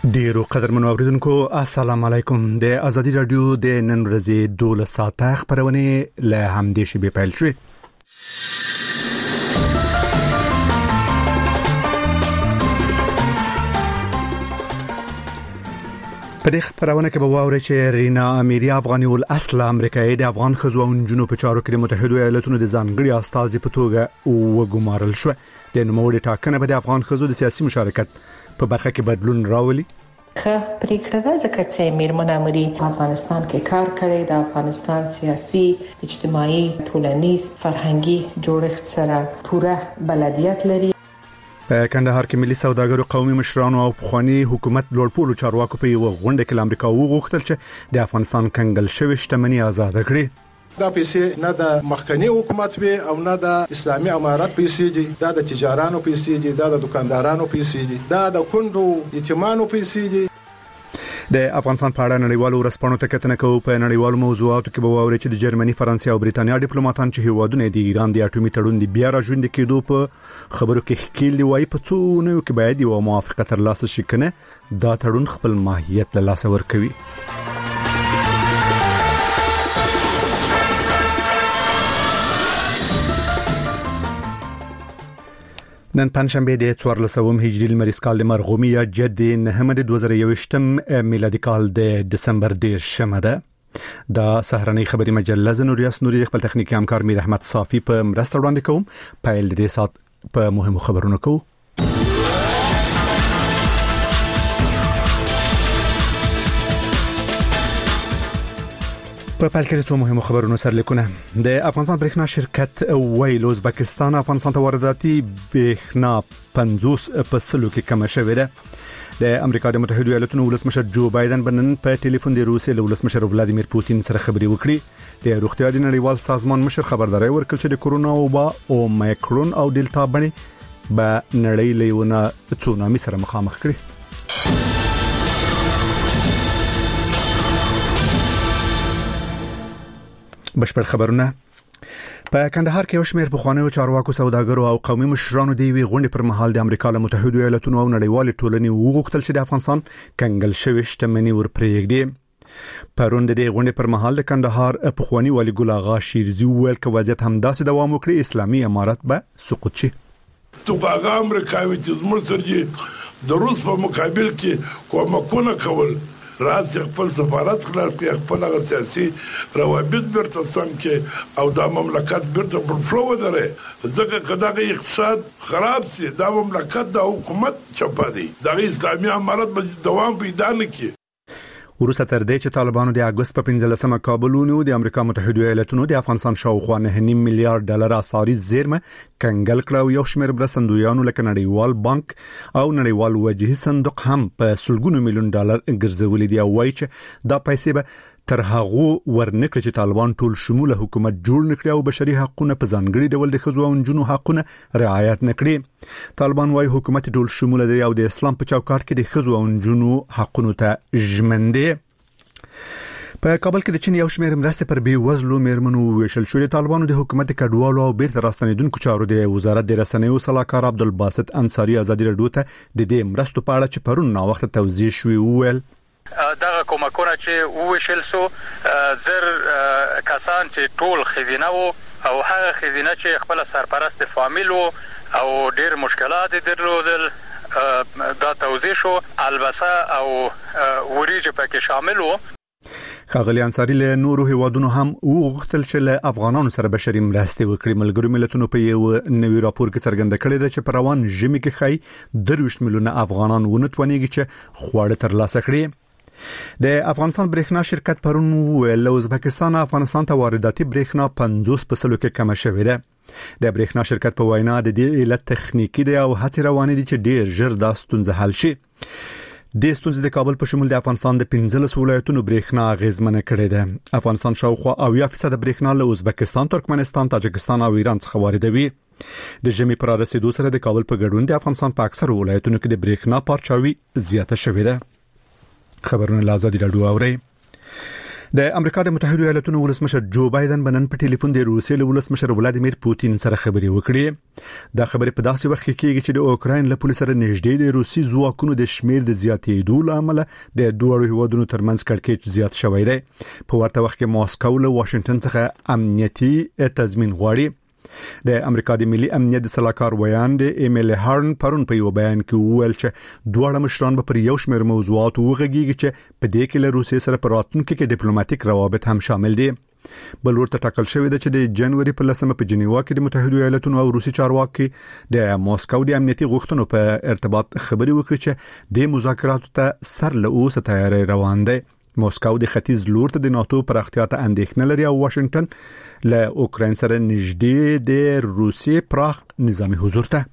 ډیرو قدرمنو اوریدونکو السلام علیکم. د ازادي رادیو د نن ورځې 12 ساعته خبرونه له همدې شی به پیل شوه. په دې خبرونه کې به واوري چې رینا امیری افغاني الاصل امریکایي د افغان خزو او جنوب په چارو کې د متحده ایالاتونو د ځانګړي استازي په توګه وګمارل شو. د نوموړي ټاکنه به د افغان خزو د سیاسي مشارکت په برخه کې بدلون راولي. پریکړه ده ځکه چې میرمن امری افغانستان کې کار کړی، د افغانستان سیاسي، اجتماعي، ټولنیز، فرهنګي جوړښت سره پوره بلدیت لري. په کندهار کې ملي سوداګرو، قومي مشرانو او پخوانی حکومت لوړپوړو چارواکو په یو غونډه کې امریکا وغوښتل چې د افغانستان کنګل شوی شتمنۍ آزاد کړي. دا پیسې نه د مخکنی حکومت وي او نه د اسلامي امارات پیسې دي، دا د تجارانو پیسې دي، دا د دکاندارانو پیسې دي، دا د کندو یتیمانو پیسې دي. د افغانستان په اړه نړیوالو ورځپاڼو ته کتنه کوو. په نړیوالو موضوعاتو کې به واوري چې د جرمني، فرانسې او بریتانیا ډیپلوماټان چې هیوادونه د ایران د اټومي تړون د بیا راژوندې کېدو په خبرو کې ښکیل دی، وايي په څو نو کې باید یو موافقه ترلاسه شي کنه دا تړون خپل ماهیت له لاسه ورکوي. نن پنځشنبه د 14 هجری لمریز کال د مرغومیا جد نهم د 2021 میلادي کال د دسمبر 10 ده. د سهرنۍ خبري مجله زنوریاس نوري خپل تخنیکی همکار میر احمد صافي په مرسته وړاندې کوم. پایل د سات په مهمو خبرونو کوو. په پال کې څو مهمو خبرونو سرلیکونه. د افغانستان برېښنا شرکت ویل ازبکستان افغانستان ته وارداتي برېښنا 50% کې کم شوې ده. د امریکا د متحده ایالاتونو ولسمشر جو بایدن بنن په ټلیفون د روسیې له ولسمشر ولادیمیر پوتین سره خبرې وکړې. د روغتیا د نړیوال سازمان مشر خبرداري ورکړ چې د کورونا وبا او مایکرون او ډیلټا باندې به نړۍ له یو تسونامي سره مخامخ کړي. بشپړ خبرونه. په کندهار کې یو شمېر پخوانیو چارواکو، سوداګرو او قومي مشرانو د وی غونډې پر مهال د امریکا له متحده ایالاتونو او نړیوال ټولنې وغوښتل چې د افغانستان کنګل شوی شتمنۍ ورپرېږدي. پرون د دې غونډې پر مهال د کندهار پخوانی والي ګل اغا شیرزي ویل چې وضعیت همداسې دوام وکړي اسلامي امارات به سقوط شي. توګه امریکایي چې زموږ سره د روس په مقابل کې کومکونه کول، راځي خپل سفارت خلاص کړي، خپل سیاسي روابط برته سم کې او دا مملکت برته پر فلو ودرې. ځکه کداغه اقتصاد خراب سي دا مملکت د حکومت چپا دي، د اسلامي امارت به دوام پیدا نه کوي. ورسته تر دې چې طالبانو د اگست په 15مه کابل ونیو، د امریکا متحده ایالاتونو د افغانستان شاوخوا 9.5 میلیارډ ډالر اساري زیرمه کنګل کړه او یو شمېر مرستندویانو لکه نړیوال بانک او نړیوال وجهي صندوق هم په سلګونو میلیون ډالر ګرځولي دي. او وایي چې دا پیسې به تر هغه ورنکړي چې طالبان ټول شموله حکومت جوړ نکړي او بشري حقوقونه په ځانګړي ډول د خزو او جنو حقوقونه رعایت نکړي. طالبان وايي حکومت ټول شموله دی او د اسلام په چوکاټ کې د خزو او جنو حقوقونه ته ژمنده. په کابل کې د چین یو شمېر مرستې پر بي وزلو میرمنو ویشل شو. طالبانو د حکومت کډوالو او بیرته راستنیدونکو چارو د وزارت د رسنیو صلاحکار عبدالباسط انصاری ازادي رادیو ته د دې مرستو په اړه چې پرون نا وخت توضیح شوی ویل دغه کومکونه چې وشل سو زر کسان چې ټول خزینه وو او هغه خزینه چې خپل سرپرست فامیل وو او ډېر مشکلات درلودل دا توضیح شو. البسه او وریجه پکې شامل وو. ښاغلي انصاری له نورو هیوادونو هم وغوښتل چې له افغانانو سره بشري مرستې وکړي. ملګرو ملتونو په یو نوي راپور کې څرګنده کړې ده چې پر روان ژمي کې خای 23 میلیونه افغانان ونتونیږي چې خواړه ترلاسه کړي. د افغانستان برېښنا شرکت پرون ویل ازبکستان افغانستان ته وارداتي برېښنا 50% کې کم شوې ده. د برېښنا شرکت په وینا د دې علت تخنیکی دی او هڅې روانې دي چې ډېر ژر دا ستونزه حل شي. د ستونزې د کابل په شمول د افغانستان د 15 ولایتونو برېښنا اغیزمنه کړې ده. افغانستان شاوخوا 80% برېښنا له ازبکستان، ترکمنستان، تاجکستان او ایران څخه واردوي. د ژمي پر رسیدو سره د کابل په ګډون د افغانستان په اکثر ولایتونو کې د برېښنا پارچاوي زیاته شوې ده. خبرونه له ازادي رادیو اوري. د امریکا د متحده ایالاتونو ولسمشر جو بایدن بنن په ټلیفون د روسیې له ولسمشر ولادیمیر پوتین سره خبرې وکړې. دا خبرې په داسې وخت کې کېږي چې د اوکراین له پولیسو سره نږدې د روسي ځواکونو د شمیر د زیاتېدو لامل د دوه هیوادونو ترمنځ کړکېچ زیات شوی دی. په ورته وخت کې ماسکو له واشنگټن څخه امنیتي تضمین غواړي. د امریکا د ملي امنیت صلاحکار ویاند ایمیل هارن پرون په یو بیان کې وویل چې دوه مشران به پر یو شمېر موضوعات وغږیږي چې په دې کې له روسیې سره په راتلونکي کې ډیپلوماټیک روابط هم شامل دي. بل ورته ټاکل شوی دی چې د جنوري په 10 په جنیوا کې د متحده ایالاتونو او روسي چارواکي د ماسکو د امنیتي غوښتنو په ارتباط خبري وکړي چې د مذاکراتو ته سر له اوسه تیاری روان دی. ماسکو د ختیځ لور ته د ناتو پر اختیار ته اندېښنه لري او واشنگټن له اوکراین سره نږدې د روسیې پراخ نظامی حضور ته.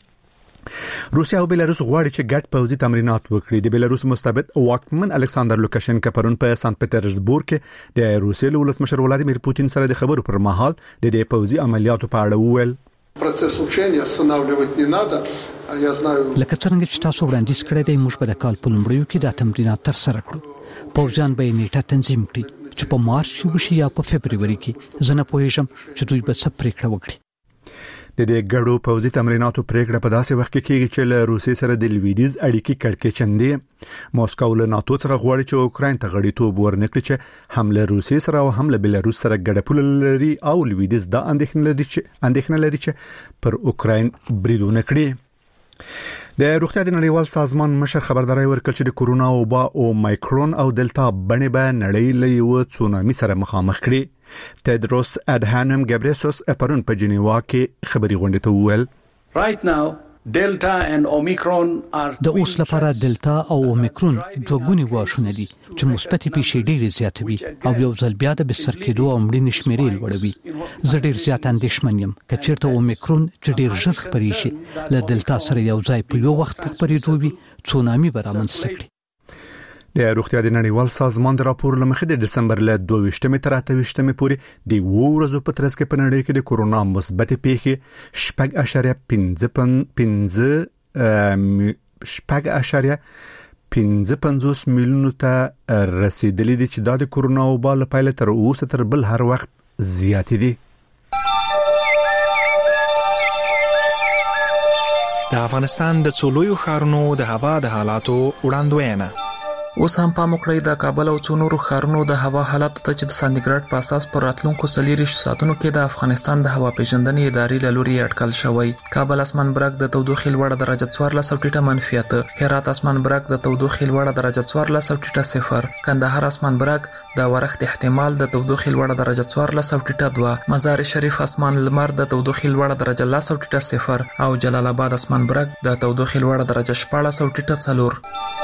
روسیا او بیلاروس غواړي چې ګډ پوځي تمرینات وکړي. د بیلاروس مستبد واکمن الکساندر لوکاشنکا پرون په سانت پټرزبورګ کې د روسیې ولسمشر ولادیمیر پوتین سره د خبرو پر مهال د دې پوځي عملیاتو په اړه وویل. процесс учения останавливать не надо. Я знаю لکه څنګه چې تاسو وړاندیز کړی دی موږ په د کال په لومړیو کې دا تمرینات ترسره کړو. پوځیان به نیټه تنظیم کړي چې په مارچ کې وشي یا په فبرवरी کې. زه نه پوهیږم چې دوی به څه پریکړه وکړي. د دې ګډو پوځي تمریناتو پریکړه په داسې وخت کې کېږي چې له روسیې سره د لویدیز اړیکې کړکېچندې. ماسکو له ناتو څخه غواړي چې اوکراین ته غړیتوب ورنکړي چې هم له روسیې سره او هم له بیلاروس سره ګډه پوله لري او لویدیز دا اندېښنه لري چې پر اوکراین بریدونه کړي. د روغتیا د نړیوال سازمان مشر خبرداري ورکړ چې د کورونا وبا او مایکرون او دلتا بڼې به نړۍ له یو تسونامي سره مخامخ کړي. تدروس ادهانم ګبریسوس پرون په جنیوا کې خبري غونډه ته وویل. Right now Delta and Omicron are د اوس لپاره دلتا او اومیکرون دوه ګونی واښونه دي چې مثبت پیښې ډېرې زیاتوي او یو ځل بیا د بستر کېدو او مړینې شمیرې لوړوي. زه ډېر زیات اندېښمن یم که چیرته اومیکرون چې ډېر ژر خپرې شي له دلتا سره یو ځای په یو وخت خپرېدو وي تسونامي به رامنځته کړي. د روغتیا د نړیوال سازمان د راپور لمخې د دسمبر له 22 تر 28 پورې د ورځو په ترڅ کې په نړۍ کې د کورونا مثبت پیښې 6.55 میلیونو ته رسیدلې دي چې د کورونا وبا له پیل تر اوسه تر بل هر وخت زیات دي. د افغانستان د څولویو ښارونو د هوا د حالاتو وړاندوینه. اوس هم پام وکړئ د کابل او څو نورو ښارونو د هوا حالات ته چې د سانتیګریډ په اساس پر راتلونکو 40 ساعتونو کې د افغانستان د هوا پیژندنې ادارې له لوري اټکل شوی. کابل اسمان برګ د تودوخې لوړه درجه 14 ټیټه منفیات، هرات اسمان برګ د تودوخې لوړه درجه 14 ټیټه صفر، کندهار اسمان برګ د ورښت احتمال د تودوخې لوړه درجه 14 ټیټه 2، مزار شریف اسمان لمر د تودوخې لوړه درجه 10 ټیټه صفر او جلال آباد اسمان برګ د تودوخې لوړه درجه 14 ټیټه 4.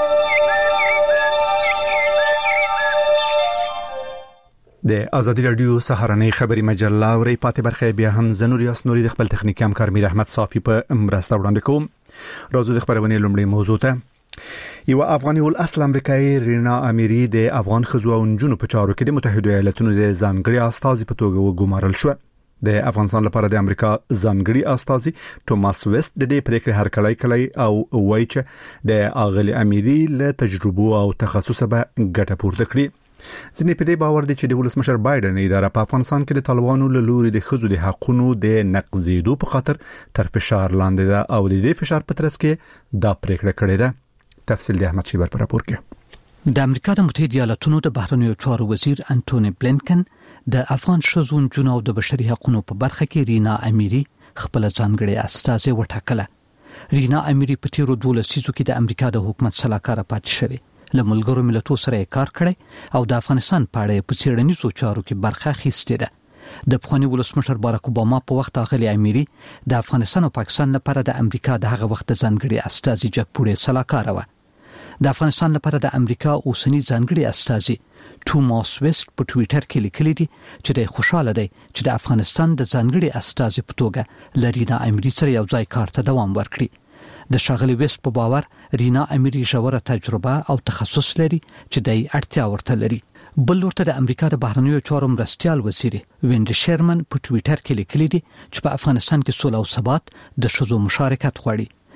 د ازادي رادیو سهارنۍ خبري مجله ورې پاتې برخه بیا هم زنور یاسنوري د خپل تخنیکی همکار میر احمد صافي په مرسته وړاندې کوم. راځو د خبرونې لومړی موضوع ته. یو افغاني ول اصل امریکایي رینا امیری د افغان خزو او نجونو په چارو کې د متحده ایالاتونو د ځانګړي استازي په توګه وګمارل شو. د افغانستان لپاره د امریکا ځانګړي استازي ټوماس ویست د دې پریکړې هرکلی کړی او وایي چې د اغلی امیری له تجربو او تخصص به ګټه پورته کړي. ځینې په دې باور دي چې د ولسمشر بایدن اداره په افغانستان کې د طالبانو له لوري د خزو د حقوقو د نقضېدو په خاطر تر فشار لاندې ده او د دې فشار په ترڅ کې دا پریکړه کړې ده. تفصیل د احمد شیبر په راپور کې. د امریکا د متحده ایالاتونو د بهرنیو چارو وزیر انټونی بلینکن د افغان شذو جنو د بشري حقوقو په برخه کې رینا امیری خپل ځانګړي استازي وټاکله. رینا امیری په تیرو 12 لسیزو کې د امریکا د حکومت سلاکار پاتې شوی. له ملګرو ملتونو سره کار کړی او د افغانستان په اړه په څېړنیزو چارو کې برخه اخیستې ده. د افغاني ولسمشر باراک اوباما په وخت اغلی امیری د افغانستان او پاکستان لپاره د امریکا د هغه وخت ځانګړي استازي جګپوړې سلاکار و. د افغانستان لپاره د امریکا اوسنی ځانګړي استازي ټوماس ویست په ټوئیټر کې لیکلي دي چې د خوشاله دی چې د افغانستان د ځانګړي استازي په توګه لرینا امیری سره یو ځای کار ته دوام ورکړي. د شاغلی ویست په باور رینا امیری ژوره تجربه او تخصص لري چې د اړتیا ورته لري. بل ورته د امریکا د بهرنیو چارو مرستيال وزیر وینډ شیرمن په ټوئیټر کې لیکلي دي چې په افغانستان کې سوله او ثبات د شذو مشارکت غواړي.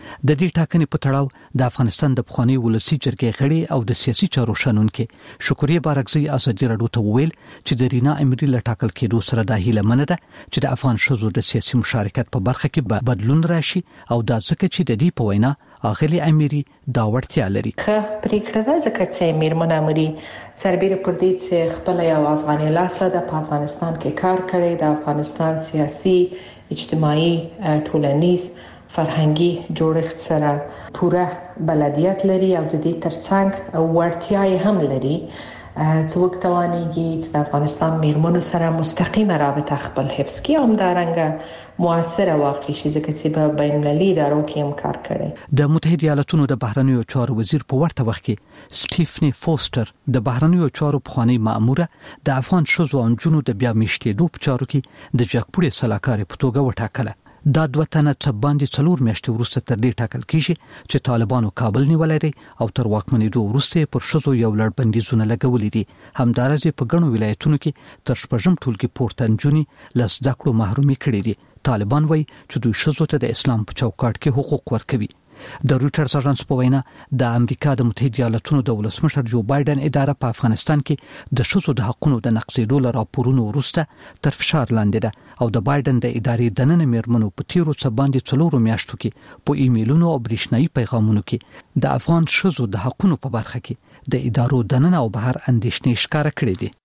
د دې ټاکنې په تړاو د افغانستان د پخوانی ولسی جرګې غړي او د سیاسي چارو شنونکو شکریه بارکزی ازادي راډیو ته ویل چې د رینا امری له ټاکل کېدو سره د هیله مننه ده چې د افغان شذو د سیاسي مشارکت په برخه کې بدلون راشي او دا ځکه چې د دې په وینا اغلی امری دا وړتیا لري. ښه پریکړه ده ځکه چې میرمن امری سربېره پر دې چې خپل یو افغاني لاسه د افغانستان کې کار کړی، د افغانستان سیاسي، اجتماعي، ټولنیز، فرهنګي جوړښت سره پوره بلدیت لري او د دې ترڅنګ وړتیا هم لري چې وکټوانيږي چې د افغانستان میرمنو سره مستقیمه رابطه خپل حفظ کړي او همدارنګه موثره واقع شي ځکه چې په بین المللي ادارو کې هم کار کړي. د متحده ایالاتونو د بهرنیو چارو وزیر په ورته وخت کې سټیفنی فوستر د بهرنیو چارو پخوانی مأموره د افغان شذو او نجونو د بیا میشتېدو په چارو کې د جګپوړي سلاکار په توګه وټاکله. دا دوه تنه څه باندې 4 میاشتې وروسته تر دې ټاکل کیږي چې طالبانو کابل نیولای دی او تر واکمنېدو وروسته پر شذو یو لړ بندیزونه لګولې دي. همدارنګه په ګڼو ولایتونو کې تر شپږم ټولګي پورته نجونې له زده کړو محرومي کړي دي. طالبان وایي چې دوی شذو ته د اسلام په چوکاټ کې حقوق ورکوي. د رويټرز اژانس په وینا د امریکا د متحده ایالاتونو د ولسمشر جو بایدن اداره په افغانستان کې د شذو د حقوقو د نقضېدو لپاره راپورونه وروسته تر فشار لاندې ده او د بایدن د ادارې دننه میرمنو په تیرو څه باندې 4 میاشتو کې په ایمیلونو او برېښنایي پیغامونو کې د افغان شذو د حقوقو په برخه کې د ادارو دننه او بهر اندېښنې ښکاره کړې دي.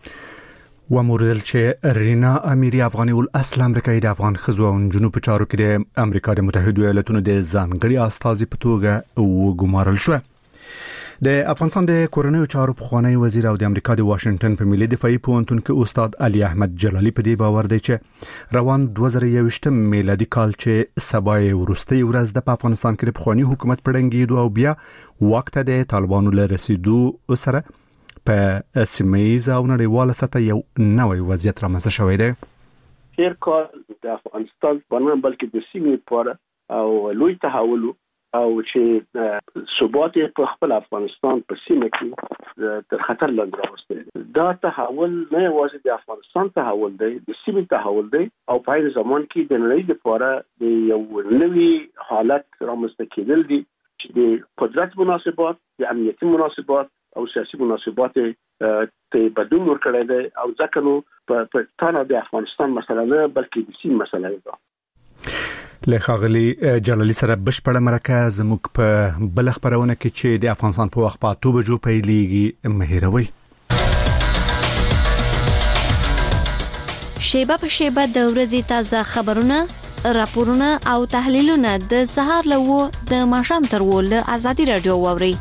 وموردل چې رینا امری افغاني الاصل امریکایي د افغان خزو او نجونو په چارو کې د امریکا د متحده ایالاتونو د ځانګړي استازي په توګه وګمارل شو. د افغانستان د کورنیو چارو پخوانی وزیر او د امریکا د واشنگټن په ملي دفاعي پوهنتون کې استاد علي احمد جلالي په دې باور دی چې روان 2021 میلادي کال چې سبای ورستي ورځ د افغانستان کې د پخوانی حکومت پړنګېدو او بیا وخت د طالبانو له رسیدو سره په سیمه‌یزه او نړیواله سطح یو نوې وضعیت رامنځته شوی دی. تیر کال د افغانستان په نوم بلکې د سیمې لپاره او لوی تحول او چې ثبات په خپل افغانستان په سیمه کې تر خطر لاندې راوستل. دا تحول نه یوازې د افغانستان تحول دی، د سیمې تحول دی او په هغه زمان کې د نړۍ لپاره د یو نوې حالت رامنځته کېدل دي چې د قدرت مناسبات، د امنیتي مناسبات او سیاسي مناسبات ته بدلون ورکړی دی او ځکه نو په تنه د افغانستان مسله نه بلکې د سیمې مسله ده. له ښاغلي جلالي سره بشپړه مرکه زموږ په بل خبرونه کې چې د افغانستان په وخت په 8 بجو پیلېږي مهیروي. شیبه په شیبه د ورځې تازه خبرونه، راپورونه او تحلیلونه د سهار له د ماښام تر ول ازادي رادیو ووري.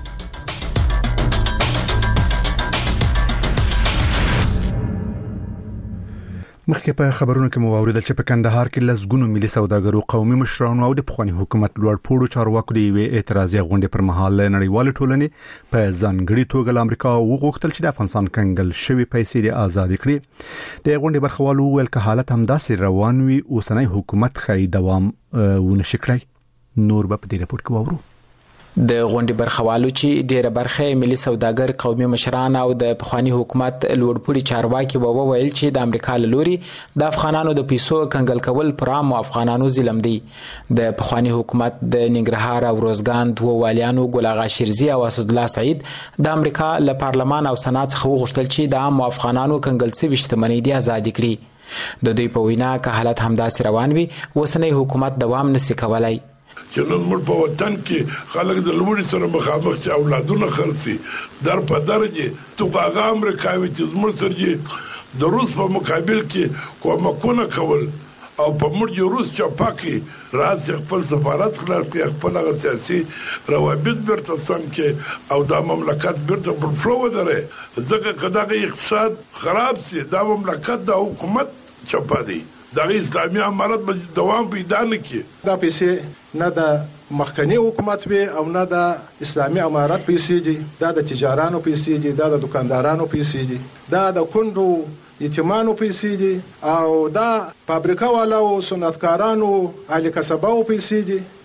مخکې په خبرونو کې مو اوریدل چې په کندهار کې لسګونو ملي سوداګرو، قومي مشرانو او د پخوانی حکومت لوړ پوړو چارواکو د یوې اعتراضي غونډې پر مهال نړیوال ټولنې په ځانګړي توګه له امریکا وغوښتل چې د افغانستان کنګل شوی پیسې د آزاد کړي. د غونډې برخوالو ویل که حالت همداسې روان وي اوسنۍ حکومت خای دوام ونشي کړی. نور به په دې راپور کې وورو. د غونډې برخوالو چې ډیره برخه ملي سوداګر، قومي مشران او د پخوانی حکومت لوړپوړي چارواکي وویل چې د امریکا لوري د افغانانو د پیسو کنګل کول پر عام افغانانو ظلم دی. د پخوانی حکومت د ننګرهار او روزګان دوه والیانو ګل اغا شیرزي او اسد الله سعید د امریکا له پارلمان او سنات څخه وغوښتل چې د عام افغانانو کنګل شوی شتمنۍ د آزاد کړي. د دوی په وینا که حالت همداسې روان وي اوسنۍ حکومت دوام نشي کولای. چې نن موږ په وطن کې خلک د لوړي سره مخامخ چې اولادونه خرڅي در په درجه تو هغه امریکایي چې زموږ سره د روس په مقابل کې کومکونه کول او په موږ روس چپاکي راځي خپل سفارت خلاص کې خپل سیاسي روابط برته سم کې او د مملکت برته پر فلو ودره ځکه کداغه اقتصاد خراب سي د مملکت د حکومت چپا دي د اسلامي امارت به دوام پیدا نه کی. دا پیسې نه د مخکنی حکومت وي او نه د اسلامي امارت پیسې دي، دا د تجارانو پیسې دي، دا د دکاندارانو پیسې دي، دا د کندو یتیمانو پیسې دي او دا فابریکه والو، صنعتکارانو، اهل کسبو پیسې دي.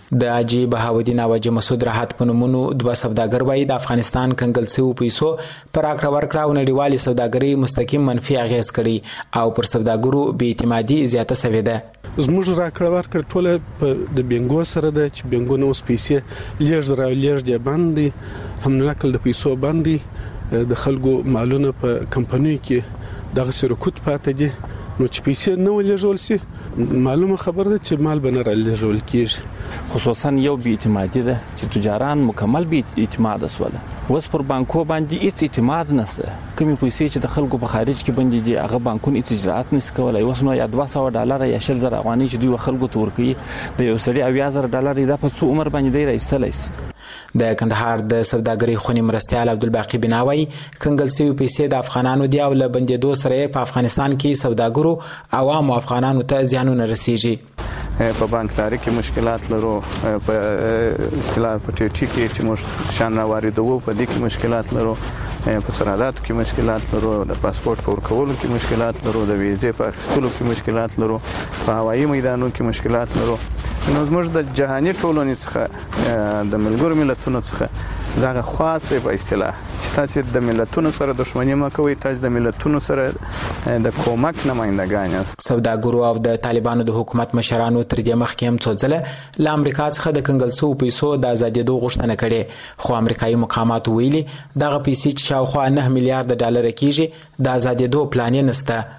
د حاجی بهاودین او حاجی مسعود راحت په نومونو دوه سوداګر وایي د افغانستان کنګل شویو پیسو پر راکړه ورکړه او نړیوالې سوداګرۍ مستقیم منفي اغیز کړي او پر سوداګرو بې اعتمادي زیاته شوې ده. زموږ راکړه ورکړه ټوله د بینګو سره ده چې بینګو نو پیسې لیږد را لیږد باندې هم نقل د پیسو باندې د خلکو مالونه په کمپنیو کې دغه سرکوت پاتې دي نو چې پیسې نه ولېږل شي معلومه خبره ده چې مال به نه رالېږل کېږي. خصوصا یو بې اعتمادي ده چې تجاران مکمل بې اعتماد شول. اوس پر بانکو باندې هیڅ اعتماد نشته. کومې پیسې چې د خلکو په خارج کې باندې دي هغه بانکونه هیڅ اجرات نشي کولای. اوس نو یا $200 یا $100,000 افغانۍ چې دوی خلکو ته ورکوي د یو سړي $80,000 دا په څو عمر باندې دی راایستلی شي. د کندهار د سوداګرۍ خونی مرستیال عبدالباقی بناوی کنګل شوی پیسې د افغانانو دی او له بندیدو سره په افغانستان کې سوداګرو عوام او افغانانو ته زیانونه رسیږي. په بانکداري کې مشکلات لرو، په اصطلاح په ټیټی کې چې موږ شان واردوو په دې کې مشکلات لرو، په سرحداتو کې مشکلات لرو، د پاسپورت په ورکولو کې مشکلات لرو، د ویزې په اخیستلو کې مشکلات لرو، په هوایي میدانونو کې مشکلات لرو. نو زموږ د جهاني ټولنې څخه د ملګرو ملتونو څخه دا خاص دی په اصطلاح چې تاسو د ملتونو سره دښمنی مه کوئ، تاسو د ملتونو سره د کومک نمائندګان یاست. سوداګرو او د طالبانو د حکومت مشرانو تر دې مخکې هم څو ځله له امریکا څخه د کنګل شویو پیسو د ازادېدو غوښتنه کړې، خو امریکایي مقاماتو ویلي دغه پیسې چې شاوخوا $9 میلیارډ کېږي د ازادېدو پلان یې نشته.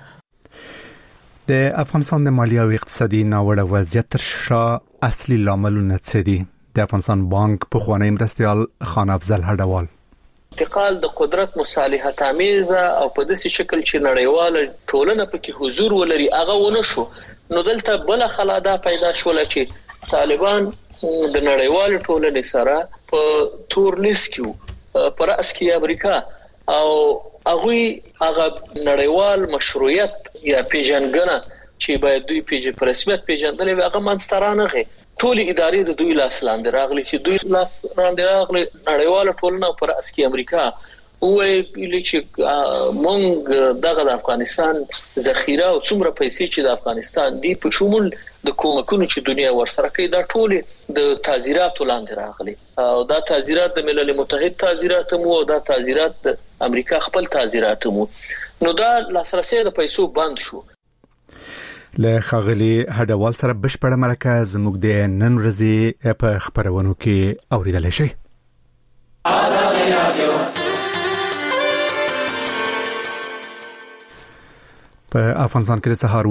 د افغانستان د مالی او اقتصادي ناوړه وضعیت تر شا اصلي لاملونه څه دي؟ د افغانستان بانک پخوانی مرستیال خان افضل هډوال انتقال د قدرت مصالحت آمیزه او په داسې شکل چې نړیواله ټولنه پکې حضور ولري هغه ونه شو. نو دلته بل خلادا پیدا شول چې طالبان د نړیوال ټولنې سره په تور لیست کې پر اسکی امریکا او هغه نړیوال مشروعیت یا پیژنګنه چې باید دوی په رسمیت پیژندل وي هغه منسترانه غي ټول ادارې د دوی لاس لاندې راغلي چې دوی لاس لاندې راغلي نړیواله ټولنه پر اسکی امریکا وایي چې مونږ دغه د افغانستان ذخیره او څومره پیسې چې د افغانستان دی په شمول د کومکونو چې دنیا ورسره کوي دا ټول د تعزیراتو لاندې راغلي او دا تعزیرات د ملل متحد تعزیرات مو او دا تعزیرات د امریکا خپل تعزیرات مو. نو دا لاسرسي د پیسو بند شو. له خاغلی هډوال سره بشپړه مرکه زموږ د نن ورځې په خبرونو کې اوریدل شي. آزادي رادیو په افغانستان کې سهار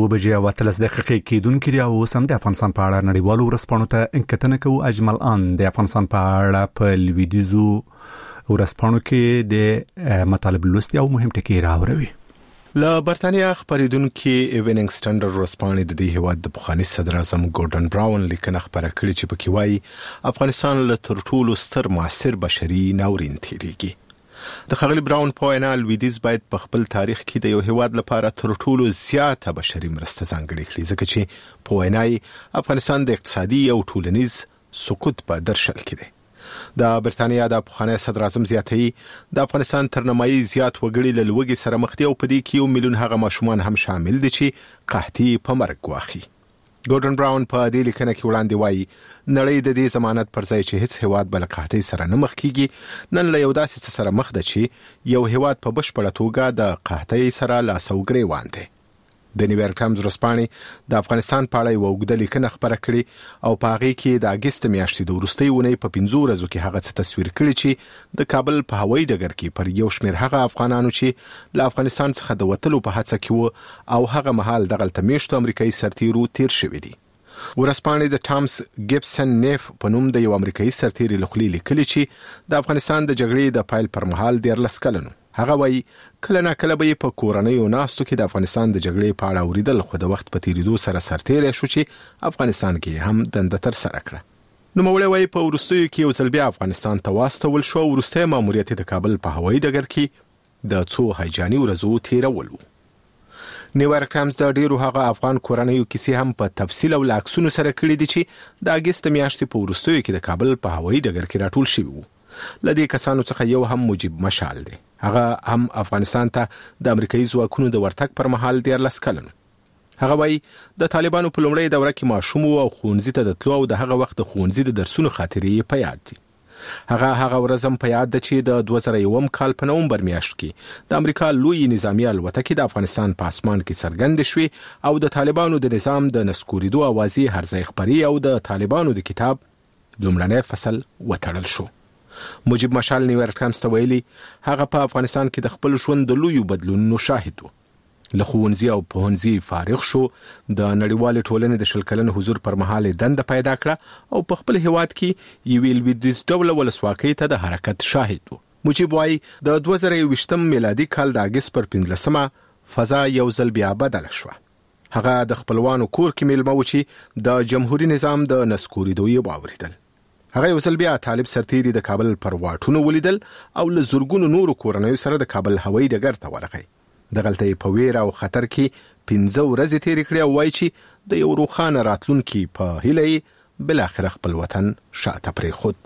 7:13 کېدونکې دی او سم د افغانستان په اړه نړیوالو ورسپانو ته انکتنه کوي. اجمل ان د افغانستان په اړه په لویدیزو ورسپانو کې د مطالب لوستي او مهم ټکي راوړي. له برتانیا خبرېدونکو ایوننګ سټانډرډ ورسپانې د دې هیواد د پخوانی صدر اعظم ګورډن براون لیکنه خبره کړې چې پکې وایي افغانستان له تر ټولو ستر معاصر بشري ناورین تیریږي. د خغلی براون په وینا لویدیز باید په خپل تاریخ کې د یو هیواد لپاره تر ټولو زیاته بشري مرسته ځانګړې کړي ځکه چې په وینا افغانستان د اقتصادي او ټولنیز سقوط په درشل کې دی. د برتانیا د پخوانی صدر اعظم زیاتوي د افغانستان تر نیمایي زیات وګړي له لوږې سره مخ دي او په دې کې 1 میلیون هغه ماشومان هم شامل دي چې قحطي په مرګ واخی. ګورډن براون په دې لیکنه کې وړاندې وایي نړۍ د دې ضمانت پر ځای چې هیڅ هیواد بل قحطي سره نه مخ کیږي نن له یو داسې سره مخ ده چې یو هیواد په بشپړه توګه د قحطي سره لاس او ګریوان دی. د نیویارک ټایمز ورځپاڼې د افغانستان په اړه یو اوږده لیکنه خپره کړې او په هغه کې د اګست میاشتې د وروستۍ اونۍ په 15 ورځو کې هغه څه تصویر کړی چې د کابل په هوایي ډګر کې پر یو شمېر هغه افغانانو چې له افغانستان څخه د وتلو په هڅه کې وو او هغه مهال دغلته میشتو امریکایي سرتیرو تیر شوي دي. ورځپاڼې د ټامس ګیبسن نیف په نوم د یو امریکایي سرتیري له خولې لیکلي چې د افغانستان د جګړې د پایل پر مهال 14 کلن هغه وایي کله نا کله به په کورنۍ او ناستو کې د افغانستان د جګړې په اړه اوریدل خو د وخت په تیریدو سره سرتیری شو چې افغانستان کې هم دنده تر سره کړه. نو مولوی وایي په وروستیو کې یو ځل بیا افغانستان ته واستول شو. وروستی ماموریت د کابل په هوایي ډګر کې د څو هیجاني ورځو تیرول و. نیویارک ټایمز د ډیرو هغه افغان کورنیو کیسې هم په تفصیل او لاکسونو سره کړي دي چې د اګست میاشتې په وروستیو کې د کابل په هوایي ډګر کې راټول شوي وو. لدې کسانو څخه یو هم مجيب مشال دی. هغه هم افغانستان ته د امریکایي ځواکونو د ورتګ پر مهال 14 کلن. هغه وایي د طالبانو په لومړۍ دوره کې ماشوم او ښوونځي ته د تلو او د هغه وخت د ښوونځي د درسونو خاطرې په یاد دي. هغه ورځ هم په یاد ده چې د 2001 کال په نومبر میاشت کې د امریکا لوی نظامی الوتکې د افغانستان په اسمان کې څرګندې شوې او د طالبانو د نظام د نسکورېدو اوازې هرځای خپرې او د طالبانو د کتاب لومړنی فصل وتړل شو. مجيب مشال نیویارک ټایمز ته ویلي هغه په افغانستان کې د خپل ژوند د لویو بدلونونو شاهد و. له ښوونځي او پوهنځي فارغ شو، د نړیوال ټولنې د 20 کلن حضور پر مهال دنده پیدا کړه او په خپل هیواد کې یو لویدیځ ډول ولسواکۍ ته د حرکت شاهد و. مجيب وايي د 2020 میلادي کال د اگست پر 15 فضا یو ځل بیا بدل شو. هغه د خپلوانو کور کې میلمه و چې د جمهوریت نظام د نسکورېدو یې واوریدل. هغه یو ځل بیا طالب سرتیری د کابل پر واټونو ولیدل او له زورګونو نورو کورنیو سره د کابل هوایي ډګر ته ورغی. د غلطۍ په ویر او خطر کې 15 ورځې تیرې کړې او وایي چې د یو روښانه راتلونکي په هیله یې بالاخره خپل وطن شاته پرېښود.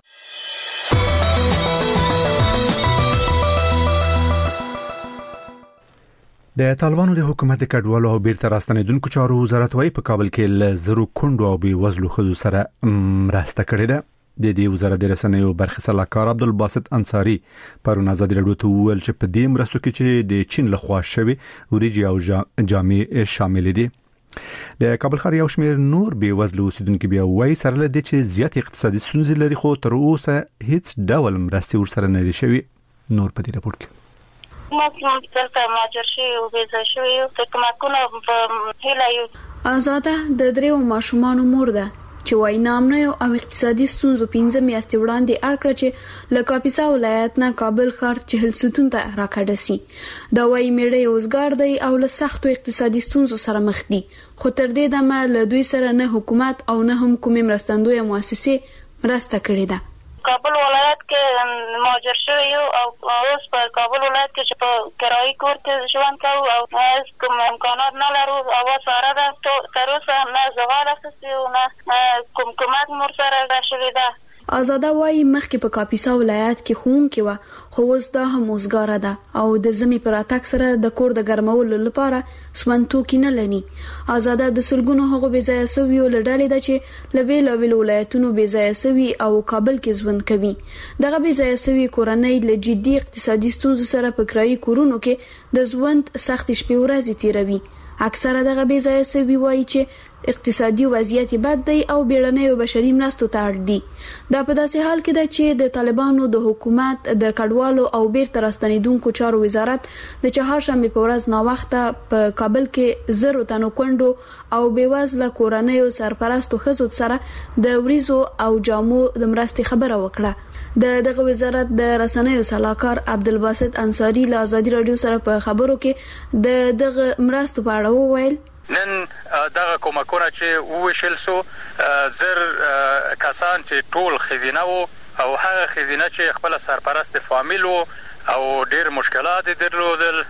د طالبانو د حکومت کډوالو او بیرته راستنیدونکو چارو وزارت وايي په کابل کې ل زرو کندو او بې وزلو ښځو سره مرسته کړې ده. د دې وزارت د رسنیو برخې سلاکار عبدالباسط انصاری پرون آزادي راډیو ته وویل چې په دې مرستو کې چې د چین لخوا شوی وریجې او جامې شامل دي. د کابل ښار یو شمېر نور بې وزلو اوسیدونکو بیا وایي سره له دې چې زیات اقتصادي ستونزې لري خو تر اوسه هیڅ ډول مرستې ورسره نه دي شوي. نور په دې راپور کې مطلب دلته ماجر شي او بيځ شي او کومکونه په هیله یو آزاده د دریو ماشومانو مور ده چې وای نامنه او اقتصادي ستونزو 15 میاشتې وړاندې اړکړه چې له کاپیسا ولایت نه کابل ښار چهل ستون ته راکړه سي. دا وای میړه اوسګار دی او له سختو اقتصادي ستونزو سره مخ دي خو تر دې دمه له دوی سره نه حکومت او نه هم کومې مرستندوی مؤسسې مرسته کړې ده. کابل ولایت کې مهاجر شوی او اوس په کابل ولایت کې چې په کرایي کور کې ژوند کوو او کوم امکانات نه لرو او سره ده تر اوسه نه زغال اخیستي او نه کوم کومک مور سره راشوي ده. آزاده وايي مخکې په کاپیسا ولایت کې ښوونکې وه خو اوس دا هم اوسګاره ده او د زمي پر اتاک سره د کور د ګرمولو لپاره سمن توکي نه لني. آزاده د سلګونو هغو بې ځایه سویو له ډلې ده چې له بېلابېلو ولایتونو بې ځایه سوي او کابل کې ژوند کوي. دغه بې ځایه سوي کورنۍ له جدي اقتصادي ستونزو سره په کرایي کورونو کې د ژوند سختې شپې ورځې تیروي. اکثره دغه بې ځایه سوي وایي چې اقتصادي وضعیت بد دی او بیړنۍ او بشري مرستو ته اړ دي. دا په داسې حال کې ده چې د طالبانو د حکومت د کډوالو او بیرته راستنیدونکو چارو وزارت د چهارشنبه په ورځ ناوخته په کابل کې زرو تنو کندو او بیوزله کورنیو سرپرستو ښځو سره د وریزو او جامو د مرستې خبره وکړه. دغه وزارت د رسنیو سلاکار عبدالباسط انصاری له آزادي راډیو سره په خبرو کې دغه مرستو په اړه وویل نن دغه کومکونه چې وویشل سو زر کسان چې ټول خزینه وو او هغه خزینه چې خپل سرپرست فامیل وو او ډېر مشکلات درلودل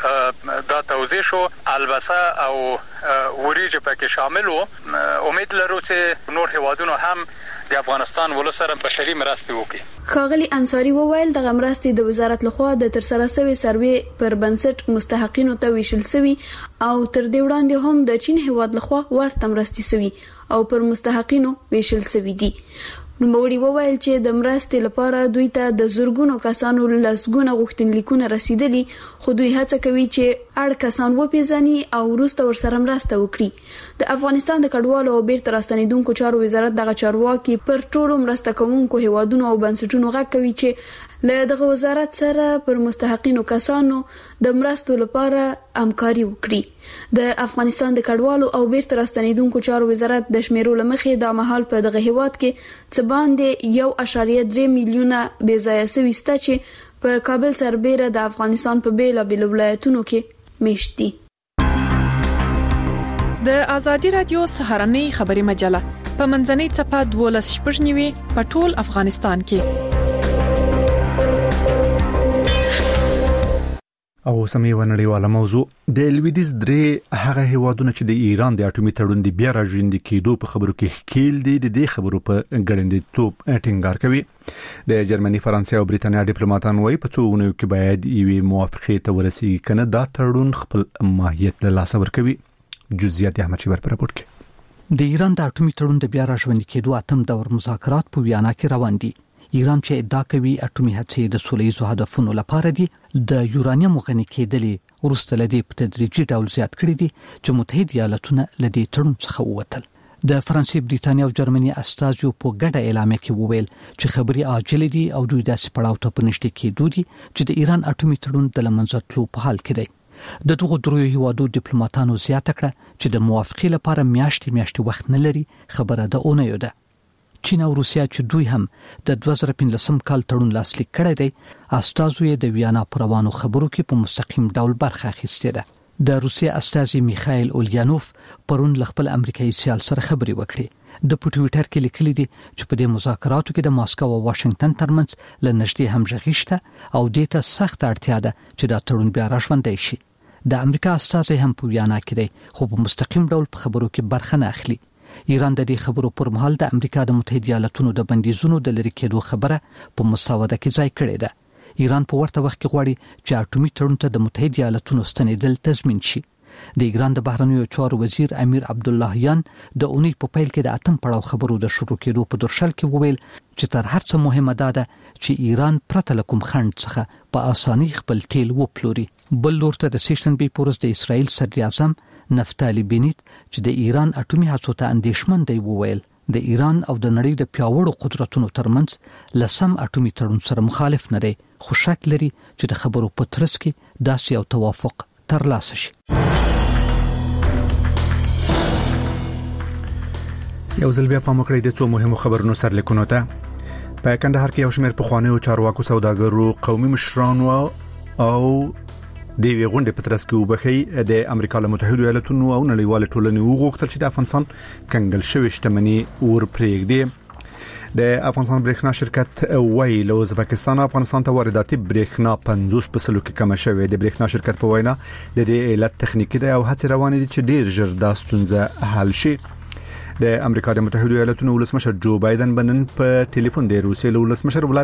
دا توضیح شو. البته او وریجې پکې شامل وو. امید لرو چې نور هیوادونو هم د افغانستان ولسره بشري مرستې وکړي. ښاغلي انصاری وویل دغه مرستې د وزارت لخوا د ترسره شوی سروې پر بنسټ مستحقینو ته ویشل شوی او تر دې وړاندې هم د چین هیواد لخوا ورته مرستې شوی او پر مستحقینو ویشل شوی دي. نوموړي وویل چې د مرستې لپاره دوی ته د زورګونو کسانو لسګونه غوښتنلیکونه رسیدلي خو دوی هڅه کوي چې اړ کسان وپیژني او وروسته ورسره مرسته وکړي. د افغانستان د کډوالو او بیرته راستنیدونکو چارو وزارت دغه چارواکي پر ټولو مرسته کوونکو هیوادونو او بنسټونو غږ کوي چې له دغه وزارت سره پر مستحقینو کسانو د مرستو لپاره همکاري وکړي. د افغانستان د کډوالو او بیرته راستنیدونکو چارو وزارت د شمیرو لمخې د مهال په دغه هیواد کې څه باندې 1.3 میلیونه بې ځایه سوي سته چې په کابل سربېره د افغانستان په بیلابېلو ولایتونو کې میشت دي. د آزادي راډیو سهارنۍ خبري مجله په منځنۍ صفحه 12 په ټول افغانستان کې. او سمې ونړیواله موضوع د لویدیز درې هغه هیوادونه چې د ایران د اټومي تړون د بیا راژوندې کېدو په خبرو کې ښکیل دي د دې خبرو په ګړندېتوب ټینګار کوي. د جرمني، فرانسې او بریتانیا ډیپلوماټان وايي په څو ونو کې باید یوې موافقې ته ورسیږي کنه دا تړون خپل ماهیت له لاسه ورکوي. جزئیات احمد شیبر پر راپور کې د ایران د اټومي تړون د بیا راژوندي کېدو اتم دور مذاکرات په ویانا کې روان دي. ایران چې ادعا کوي اټومي هڅې د سولهییزو هدفونو لپاره دي، د یورانیم غني کېدلې وروسته لدی په تدریجي ډول زیات کړی دي چې متحده ایالاتونه لدی تړون څخه ووتل. د فرانسې، بریتانیا او جرمني استازو په ګډه اعلامیه کې وویل چې خبري عاجل دي او دوی داسې پړاو ته پنځټي کېدو دي چې د ایران اټومي تړون د لمنځه تلو په حال کې دی. د دغه دروي هیوادو ډیپلوماټانو زیاته کړه چې د موافقې لپاره میاشتې وخت نه لري. خبره د اونیو ده. چین او روسیا چې دوی هم د 2015 کال تړون لاسلیک کړی دی، استازو یې د ویانا پر روانو خبرو کې په مستقیم ډول برخه اخیستې ده. د روسیا استازي میخائیل اوليانوف پرون خپل امریکایي سیال سره خبري وکړي. د ټویټر کې لیکلي دي چې په دې مذاکراتو کې د ماسکو او واشنگټن ترمنځ لنږدې همغږي شته او د ته سخت اړتیا ده چې دا تړون بیا راژوندی شي. د امریکا استازي هم په ویانا کې دی، خو په مستقیم ډول په خبرو کې برخه نه اخلي. ایران د دې خبرو پر مهال د امریکا د متحده ایالاتونو د بندیزونو د لری کېدو خبره په مسوده کې ځای کړې ده. ایران په ورته وخت کې غواړي چې اټومي تړون ته د متحده ایالاتونو ستنېدل تضمین شي. د ایران د بهرنیو چارو وزیر امیر عبداللهیان د اونۍ په پیل کې د اتم پړاو خبرو د شروع کېدو په درشل کې وویل چې تر هر څه مهمه ده چې ایران پرته له کوم خنډ څخه په اساني خپل تیل وپلوري. بل لور ته د سیشنبې پورز د اسرائیل صدر اعظم نفتالی بنیت چې د ایران اټومي هڅو ته اندېښمن دی وویل د ایران او د نړۍ د پیاوړو قدرتونو ترمنځ لسم اټومي تړون سره مخالف نه دی، خو شک لري چې د خبرو په ترڅ کې داسې یو توافق ترلاسه شي. یو ځل بیا په مکړې د څو مهمو خبرونو سرلیکونو ته. په کندهار کې یو شمېر پخوانیو چارواکو، سوداګرو، قومي مشرانو او د ویغونډې په ترڅ کې وبخي د امریکا له متحده ایالاتونو او نړیوال ټولنې وغوښتل چې د افغانستان کنګل شوی شتمنۍ ور پرېږدي. د افغانستان برېښنا شرکت وایي له ازبکستان افغانستان ته وارداتي برېښنا 50% کې کم شوې. د برېښنا شرکت په وینا د دې علت تخنیکی دی او هڅې روانې دي چې ډیر ژر دا ستونزه حل شي. د امریکا د متحده ایالاتونو ولسمشر جو بایدن بنن په ټلیفون د روسیې ولسمشر